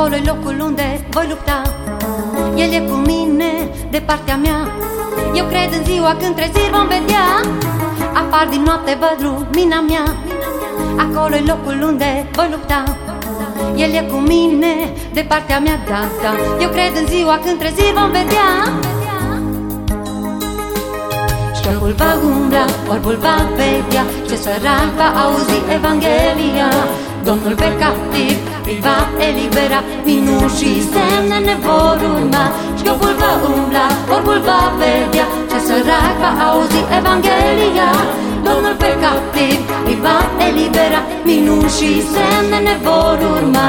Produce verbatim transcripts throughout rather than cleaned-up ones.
Acolo-i locul unde voi lupta. El e cu mine, de partea mea. Eu cred în ziua când treziri vom vedea. Apar din noapte, văd lumina mea. Acolo-i locul unde voi lupta. El e cu mine, de partea mea, da, da. Eu cred în ziua când treziri vom vedea. Șchiopul va umbla, orbul va vedea, ce sărac va auzi Evanghelia. Domnul pe captiv îi va elibera, minuni și semne ne vor urma. Șchiopul va umbla, orbul va vedea, ce sărac va auzi Evanghelia. Domnul pe captiv îi va elibera, minuni și semne ne vor urma.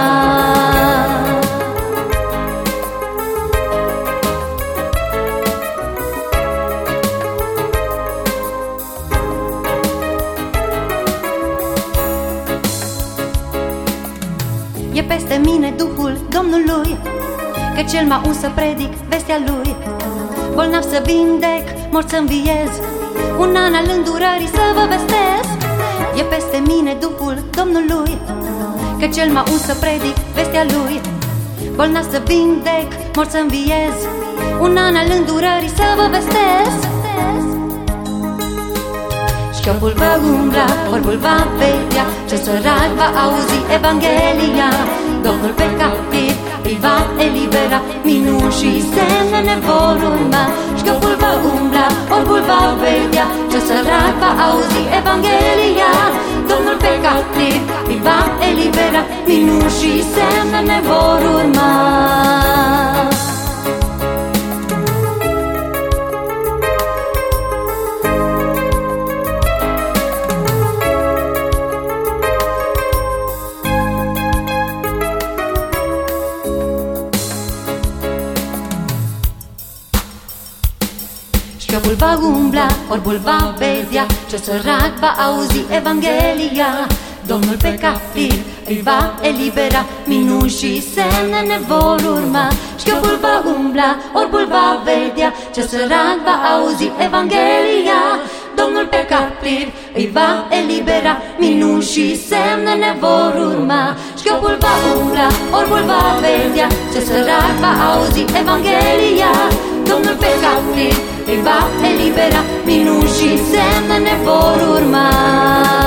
E peste mine Duhul Domnului, că cel m-a uns să predic vestea Lui. Bolnav să vindec, mort să înviez, un an al îndurării să vă vestesc. E peste mine Duhul Domnului, că cel m-a uns să predic vestea Lui. Bolnav să vindec, mort să înviez, un an al îndurării să vă vestesc. Șchiopul va umbla, orbul va vedea, ce sărac va auzi Evanghelia. Domnul pe captiv îi va elibera, minuni și semne ne vor urma. Șchiopul va umbla, orbul va vedea, ce sărac va auzi Evanghelia. Domnul pe captiv îi va elibera, minuni și semne ne vor urma. Șchiopul va umbla, orbul va vedea, ce sărac va auzi Evanghelia. Domnul pe captiv îi va elibera, minuni și semne ne vor urma. Șchiopul va umbla, orbul va vedea, ce sărac va auzi Evanghelia. Domnul pe captiv îi va elibera, minuni și semne ne vor urma. Șchiopul va umbla, orbul va vedea, ce sărac va auzi Evanghelia. Domnul pe captiv îi va elibera, minuni și semne ne vor urma.